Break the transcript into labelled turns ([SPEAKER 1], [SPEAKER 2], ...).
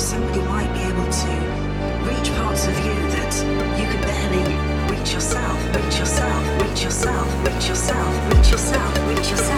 [SPEAKER 1] somebody might be able to reach parts of you that you could barely reach yourself, reach yourself, reach yourself, reach yourself, reach yourself, reach yourself.